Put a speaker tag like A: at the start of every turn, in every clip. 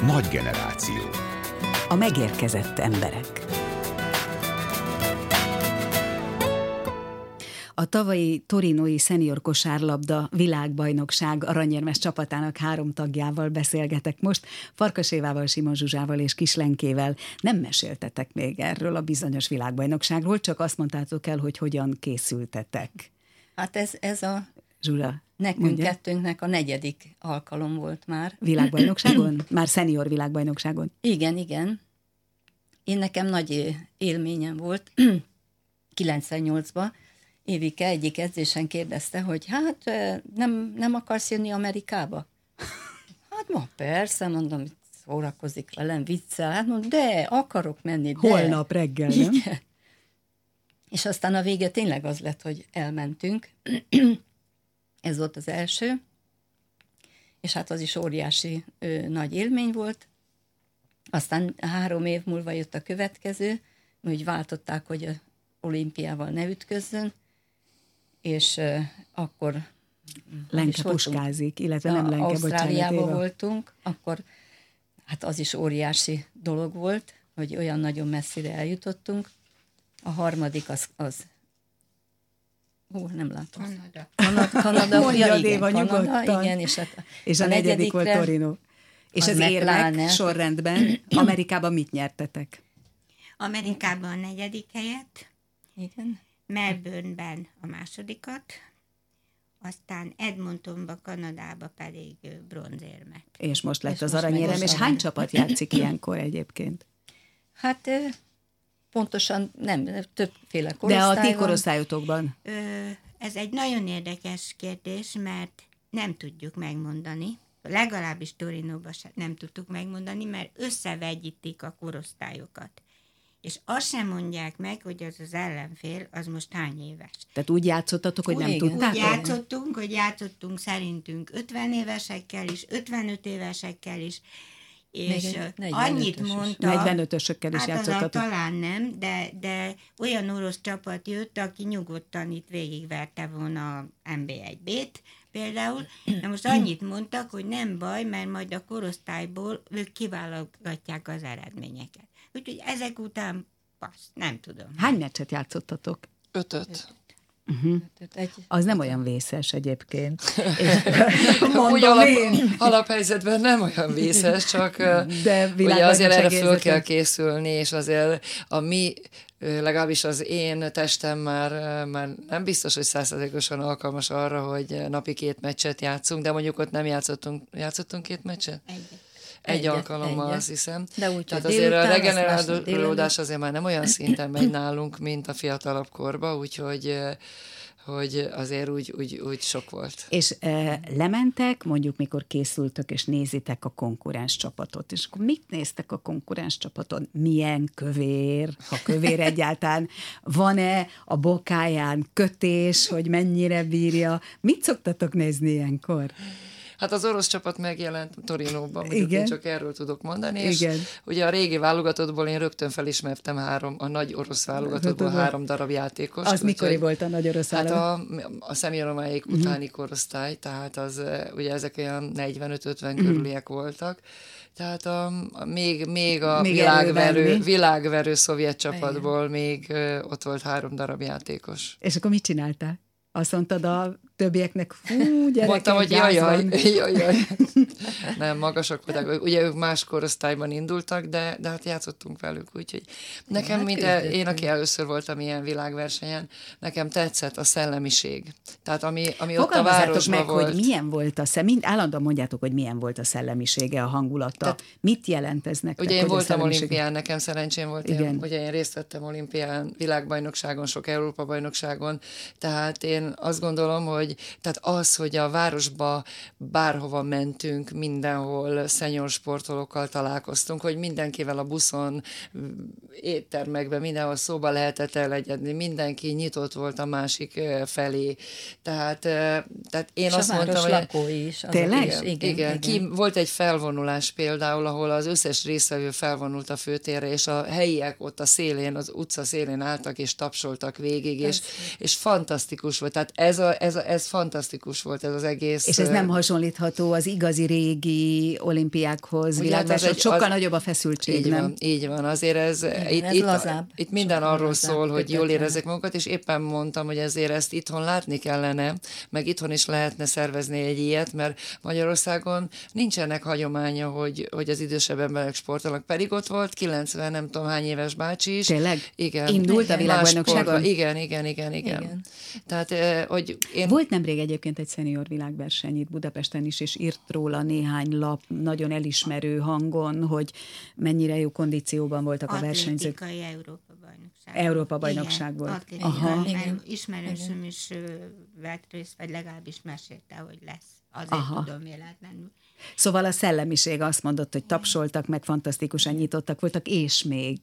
A: Nagy generáció.
B: A megérkezett emberek. A tavalyi torinói szenior kosárlabda világbajnokság aranyérmes csapatának 3 tagjával beszélgetek most, Farkas Évával, Simon Zsuzsával és Kislenkével. Nem meséltetek még erről a bizonyos világbajnokságról, csak azt mondtátok el, hogy hogyan készültetek.
C: Hát ez a
B: Zsula,
C: nekünk
B: mondja.
C: kettőnknek a 4. alkalom volt már.
B: Világbajnokságon? Már szenior világbajnokságon?
C: Igen. Én nekem nagy élményem volt 98-ban. Évike egyik edzésen kérdezte, hogy hát nem akarsz jönni Amerikába? Hát ma persze, mondom, szórakozik velem, viccel. Hát mondom, de akarok menni, de.
B: Holnap reggel, nem?
C: Igen. És aztán a vége tényleg az lett, hogy elmentünk. Ez volt az első. És hát az is óriási nagy élmény volt. Aztán 3 év múlva jött a következő, úgy váltották, hogy a olimpiával ne ütközzön, és akkor
B: Lenke puskázik, illetve nem Lenke,
C: Ausztráliában voltunk, akkor hát az is óriási dolog volt, hogy olyan nagyon messzire eljutottunk. A harmadik az nem látom. Kanada.
B: Mondja,
C: igen,
B: Déva,
C: Kanada, igen, és
B: a negyedik volt Torino. És az érmek sorrendben Amerikában mit nyertetek?
D: Amerikában a 4. helyet,
C: igen.
D: Melbourneben a 2. aztán Edmontonba, Kanadába pedig bronzérmet.
B: És most lett
C: És
B: az
C: most
B: aranyérem,
C: meg
B: és
C: az
B: hány csapat játszik ilyenkor egyébként?
C: Hát pontosan nem, többféle
B: De
C: korosztály
B: a ti
C: van.
B: korosztályotokban?
D: Ez egy nagyon érdekes kérdés, mert nem tudjuk megmondani, legalábbis Torinóban nem tudtuk megmondani, mert összevegyítik a korosztályokat. És azt sem mondják meg, hogy az ellenfél, az most hány éves.
B: Tehát úgy játszottatok, hogy nem
C: igen.
B: tudtátok?
D: Úgy játszottunk szerintünk 50 évesekkel is, 55 évesekkel is, és annyit mondta...
B: 45-ösökkel is
D: hát
B: játszottatok.
D: talán nem, de olyan orosz csapat jött, aki nyugodtan itt végigverte volna a NB1-B-t, például. Na most annyit mondtak, hogy nem baj, mert majd a korosztályból ők kiválogatják az eredményeket. Úgyhogy ezek után nem tudom.
B: Hány meccset játszottatok?
E: 5.
B: Az nem olyan vészes egyébként.
E: Úgy alaphelyzetben nem olyan vészes, csak
B: de
E: ugye azért erre föl kell készülni, és azért a mi, legalábbis az én testem már nem biztos, hogy 100%-osan alkalmas arra, hogy napi 2 meccset játszunk, de mondjuk ott nem játszottunk 2 meccset? Egy alkalommal, azt hiszem.
C: De úgy,
E: tehát azért a regenerálódás azért már nem olyan szinten megy nálunk, mint a fiatalabb korba, úgyhogy hogy azért úgy sok volt.
B: És lementek, mondjuk mikor készültök, és nézitek a konkurens csapatot, és akkor mit néztek a konkurens csapaton? Milyen kövér, ha kövér egyáltalán, van-e a bokáján kötés, hogy mennyire bírja? Mit szoktatok nézni ilyenkor?
E: Hát az orosz csapat megjelent Torinóban, mondjuk én csak erről tudok mondani, és
B: igen.
E: Ugye a régi válogatottból én rögtön felismertem a nagy orosz válogatottból 3 darab játékos.
B: Az mikor volt a nagy orosz válogatott?
E: Hát a személyromáik utáni korosztály, tehát az ugye ezek olyan 45-50 körüliek voltak. Tehát még a világverő szovjet csapatból még ott volt 3 darab játékos.
B: És akkor mit csináltál? Azt mondtad a többieknek, fú, gyerekek,
E: mondtam, hogy jaj. Nem, magasak voltak. Ugye ők más korosztályban indultak, de hát játszottunk velük, úgyhogy nekem, én, aki először voltam ilyen világversenyen, nekem tetszett a szellemiség. Tehát ami ott a városban
B: meg,
E: volt.
B: hogy milyen volt állandóan mondjátok, hogy milyen volt a szellemisége, a hangulata. Tehát, mit jelent ez nektek?
E: Ugye én voltam olimpián, nekem szerencsém volt, ugye én részt vettem olimpián, világbajnokságon, sok Európa-bajnokságon, tehát én azt gondolom, hogy hogy a városba bárhova mentünk, mindenhol szenyor sportolókkal találkoztunk, hogy mindenkivel a buszon, éttermekben, mindenhol szóba lehetett elegyedni, mindenki nyitott volt a másik felé. Tehát én azt mondtam, hogy...
C: lakói is.
B: Tényleg?
E: Igen. Volt egy felvonulás például, ahol az összes résztvevő felvonult a főtérre, és a helyiek ott a szélén, az utca szélén álltak, és tapsoltak végig, és fantasztikus volt. Tehát ez fantasztikus volt, ez az egész.
B: És ez nem hasonlítható az igazi régi olimpiákhoz, világverseny, sokkal nagyobb a feszültség, nem?
E: Így van, azért ez itt minden arról szól, hogy jól érezzek magukat, és éppen mondtam, hogy ezért ezt itthon látni kellene, meg itthon is lehetne szervezni egy ilyet, mert Magyarországon nincsenek hagyománya, hogy az idősebb emberek sportolnak, pedig ott volt 90 nem tudom hány éves bácsi is.
B: Tényleg?
E: Igen.
B: Indult a világbajnokságon?
E: Igen. Tehát, hogy
B: Volt nemrég egyébként egy szenior világverseny itt Budapesten is, és írt róla néhány lap nagyon elismerő hangon, hogy mennyire jó kondícióban voltak a versenyzők.
D: Atlétikai Európa-bajnokság.
B: Európa-bajnokság volt.
D: Aha. Ismerősöm is vett részt, vagy legalábbis mesélte, hogy lesz. Azért tudom véletlenül.
B: Szóval a szellemiség azt mondott, hogy tapsoltak, meg fantasztikusan nyitottak voltak, és még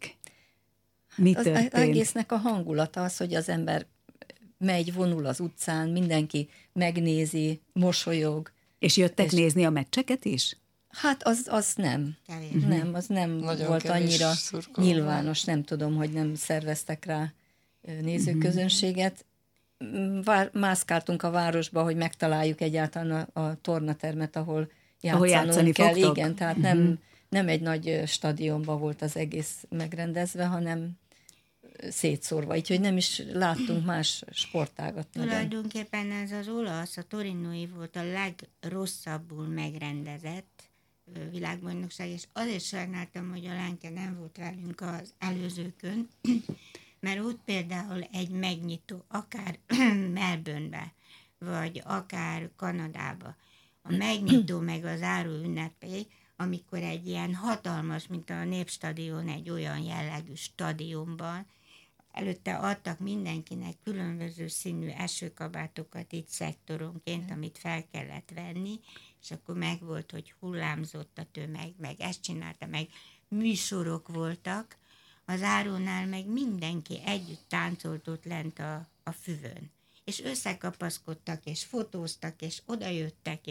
B: mi történt?
C: Az egésznek a hangulata az, hogy az ember megy, vonul az utcán, mindenki megnézi, mosolyog.
B: És jöttek nézni a meccseket is?
C: Hát az nem.
D: Kevés.
C: Nem, az nem
E: Nagyon
C: volt annyira
E: szurkoló.
C: nyilvános, nem tudom, hogy nem szerveztek rá nézőközönséget. Mászkáltunk a városba, hogy megtaláljuk egyáltalán a tornatermet, ahol játszani kell.
B: Fogtok?
C: Igen, tehát nem egy nagy stadionban volt az egész megrendezve, hanem szétszórva, úgyhogy nem is láttunk más sportágat.
D: Tulajdonképpen ez az olasz, a torinói volt a legrosszabbul megrendezett világbajnokság, és azért sajnáltam, hogy a Lenke nem volt velünk az előzőkön, mert ott például egy megnyitó, akár Melbourne-be, vagy akár Kanadába, a megnyitó meg az záró ünnepé, amikor egy ilyen hatalmas, mint a Népstadion, egy olyan jellegű stadionban, előtte adtak mindenkinek különböző színű esőkabátokat itt szektoronként, amit fel kellett venni, és akkor megvolt, hogy hullámzott a tömeg, meg ezt csinálta, meg műsorok voltak, az zárónál meg mindenki együtt táncolt ott lent a füvön. És összekapaszkodtak, és fotóztak, és odajöttek,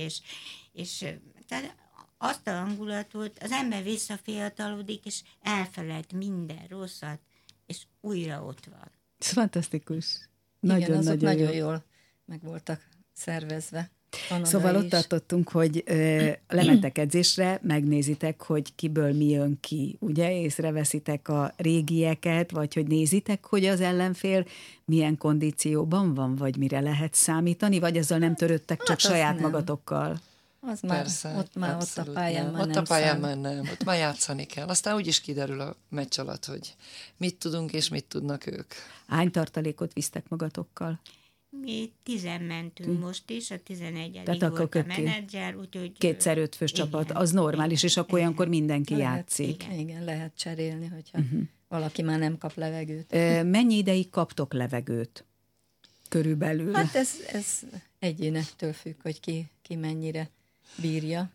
D: és tehát azt a hangulat volt, az ember visszafiatalodik, és elfelejt minden rosszat, és újra ott van.
B: Ez fantasztikus.
C: Igen, azok nagyon jól meg voltak szervezve.
B: Szóval ott tartottunk, hogy lementek edzésre, megnézitek, hogy kiből mi jön ki, ugye? Észreveszitek a régieket, vagy hogy nézitek, hogy az ellenfél milyen kondícióban van, vagy mire lehet számítani, vagy azzal nem törődtek, csak saját
C: nem.
B: magatokkal?
C: Az már,
E: persze,
C: ott a pályán
E: nem.
C: már
E: ott
C: nem
E: a pályán
C: számít.
E: már nem, ott már játszani kell. Aztán úgyis kiderül a meccs alatt, hogy mit tudunk és mit tudnak ők.
B: Hány tartalékot visztek magatokkal?
D: Mi 10 mentünk most is, a 11.
B: Tehát
D: volt a menedzser, úgyhogy...
B: 2x5 fős csapat, az normális, és akkor olyankor mindenki játszik.
C: Igen, lehet cserélni, hogyha valaki már nem kap levegőt.
B: Mennyi ideig kaptok levegőt? Körülbelül?
C: Hát ez egyénektől függ, hogy ki mennyire bírja.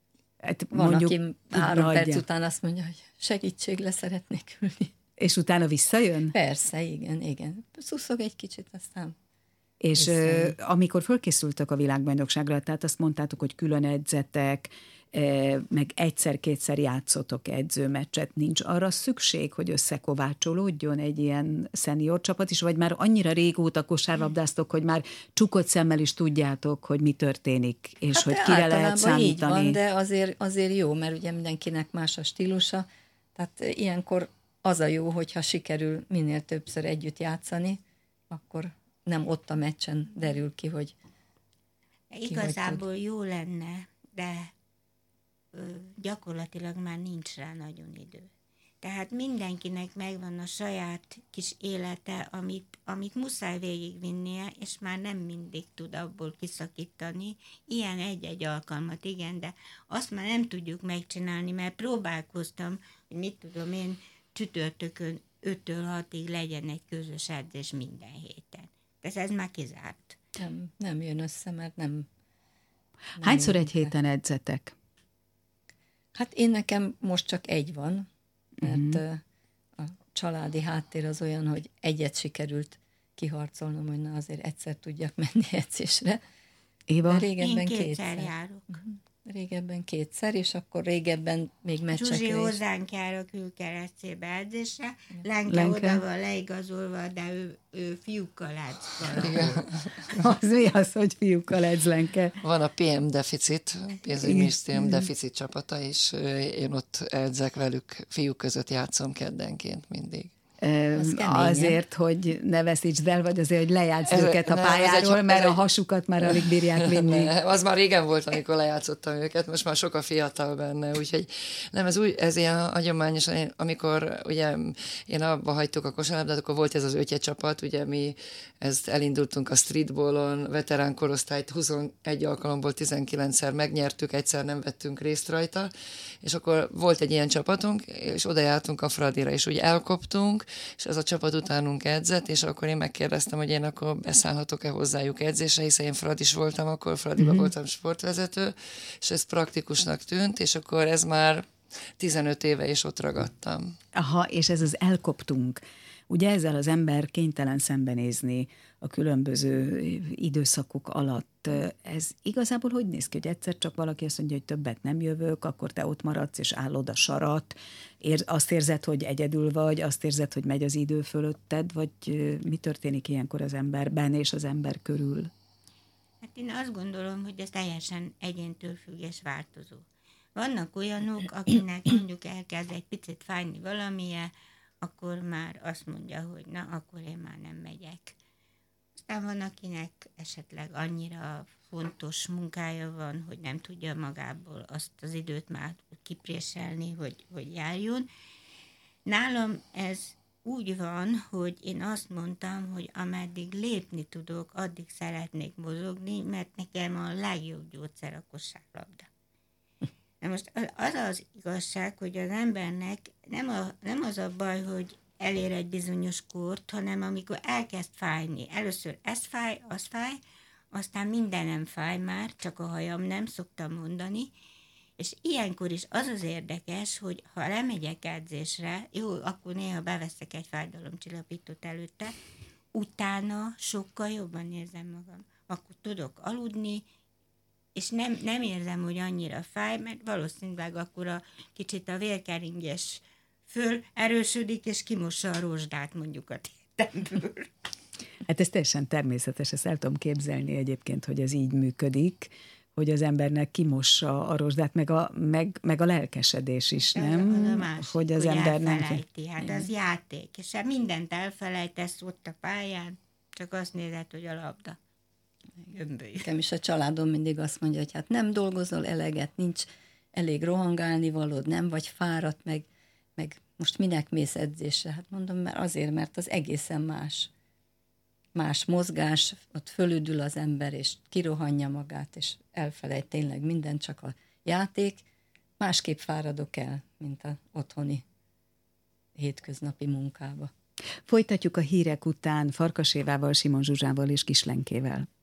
B: Hát
C: Van,
B: mondjuk,
C: aki 3 perc után azt mondja, hogy segítség, le szeretnék ülni.
B: És utána visszajön?
C: Persze, igen. Szuszog egy kicsit, aztán...
B: És amikor fölkészültök a világbajnokságra, tehát azt mondtátok, hogy külön edzetek, meg egyszer-kétszer játszotok edzőmeccset, nincs arra szükség, hogy összekovácsolódjon egy ilyen szenior csapat is, vagy már annyira régóta kosárlabdáztok, hogy már csukott szemmel is tudjátok, hogy mi történik, és
C: hát
B: hogy kire lehet számítani.
C: Így van, de azért jó, mert ugye mindenkinek más a stílusa, tehát ilyenkor az a jó, hogyha sikerül minél többször együtt játszani, akkor nem ott a meccsen derül ki, hogy
D: igazából jó lenne, de gyakorlatilag már nincs rá nagyon idő. Tehát mindenkinek megvan a saját kis élete, amit muszáj végigvinnie, és már nem mindig tud abból kiszakítani. Ilyen egy-egy alkalmat, igen, de azt már nem tudjuk megcsinálni, mert próbálkoztam, hogy mit tudom én, csütörtökön 5-től 6-ig legyen egy közös edzés minden héten. Ez már kizárt.
C: Nem jön össze, mert nem
B: Hányszor egy héten edzetek?
C: Hát én nekem most csak egy van, mert a családi háttér az olyan, hogy egyet sikerült kiharcolnom, hogy na azért egyszer tudjak menni edzésre.
B: Éva?
C: De régebben
D: én kétszer járok.
C: régebben 2-szer, és akkor régebben még meccsekre
D: Zsuzsi
C: is.
D: hozzánk jár a Külkeresztjébe edzésre, Lenke oda van leigazolva, de ő fiúkkal edz valahol.
B: Az mi az, hogy fiúkkal edz, Lenke?
E: Van a PM deficit, pénzügyminisztérium deficit csapata, és én ott edzek velük, fiúk között játszom keddenként mindig.
B: Azért, hogy ne veszítsd el, vagy azért, hogy lejátsz őket a pályáról, mert a hasukat már alig bírják vinni.
E: Az már régen volt, amikor lejátszottam őket, most már sokkal fiatal benne, úgyhogy nem, ez ilyen hagyományos, amikor ugye én abba hagytuk a kosárlabdát, akkor volt ez az ötje csapat, ugye mi ezt elindultunk a streetballon, veterán korosztályt 21 alkalomból 19-szer megnyertük, egyszer nem vettünk részt rajta, és akkor volt egy ilyen csapatunk, és oda jártunk a Fradira, és úgy elkoptunk, és ez a csapat utánunk edzett, és akkor én megkérdeztem, hogy én akkor beszállhatok-e hozzájuk edzésre, hiszen én Fradis voltam, akkor Fradiban voltam sportvezető, és ez praktikusnak tűnt, és akkor ez már 15 éve is ott ragadtam.
B: Aha, és ez az elkoptunk. Ugye ezzel az ember kénytelen szembenézni a különböző időszakok alatt. Ez igazából hogy néz ki, hogy egyszer csak valaki azt mondja, hogy többet nem jövök, akkor te ott maradsz és állod a sarat, azt érzed, hogy egyedül vagy, azt érzed, hogy megy az idő fölötted, vagy mi történik ilyenkor az emberben és az ember körül?
D: Hát én azt gondolom, hogy ez teljesen egyéntől függ és változó. Vannak olyanok, akinek mondjuk elkezd egy picit fájni valamilyen, akkor már azt mondja, hogy na, akkor én már nem megyek. Aztán van, akinek esetleg annyira fontos munkája van, hogy nem tudja magából azt az időt már kipréselni, hogy járjon. Nálam ez úgy van, hogy én azt mondtam, hogy ameddig lépni tudok, addig szeretnék mozogni, mert nekem a legjobb gyógyszer a kosárlabda. Na most az az igazság, hogy az embernek nem az a baj, hogy elér egy bizonyos kort, hanem amikor elkezd fájni. Először ez fáj, az fáj, aztán minden nem fáj már, csak a hajam nem, szoktam mondani, és ilyenkor is az az érdekes, hogy ha lemegyek edzésre, jó, akkor néha beveszek egy fájdalomcsillapítót előtte, utána sokkal jobban érzem magam. Akkor tudok aludni, és nem érzem, hogy annyira fáj, mert valószínűleg akkor kicsit a vérkeringés föl erősödik, és kimossa a rozsdát mondjuk a térdemből.
B: Hát ez teljesen természetes, ezt el tudom képzelni egyébként, hogy ez így működik, hogy az embernek kimossa a rozsdát, meg a lelkesedés is, nem?
D: Az a másik,
B: hogy az ember nem
D: elfelejti, hát az játék, és mindent elfelejtesz ott a pályán, csak azt nézed, hogy a labda.
C: Nekem is a családom mindig azt mondja, hogy hát nem dolgozol eleget, nincs elég rohangálni valód, nem vagy fáradt, meg most minek mész edzésre? Hát mondom, mert azért, mert az egészen más mozgás, ott fölüdül az ember, és kirohanja magát, és elfelejt tényleg mindent, csak a játék. Másképp fáradok el, mint az otthoni hétköznapi munkába.
B: Folytatjuk a hírek után Farkas Évával, Simon Zsuzsával és Kis Lenkével.